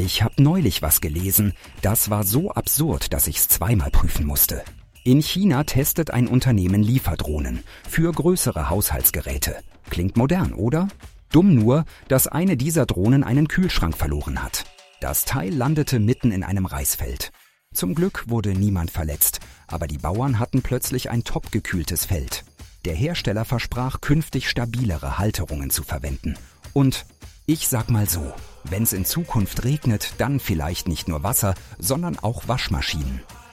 Ich habe neulich was gelesen, das war so absurd, dass ich's zweimal prüfen musste. In China testet ein Unternehmen Lieferdrohnen für größere Haushaltsgeräte. Klingt modern, oder? Dumm nur, dass eine dieser Drohnen einen Kühlschrank verloren hat. Das Teil landete mitten in einem Reisfeld. Zum Glück wurde niemand verletzt, aber die Bauern hatten plötzlich ein topgekühltes Feld. Der Hersteller versprach, künftig stabilere Halterungen zu verwenden. Und ich sag mal so, wenn's in Zukunft regnet, dann vielleicht nicht nur Wasser, sondern auch Waschmaschinen.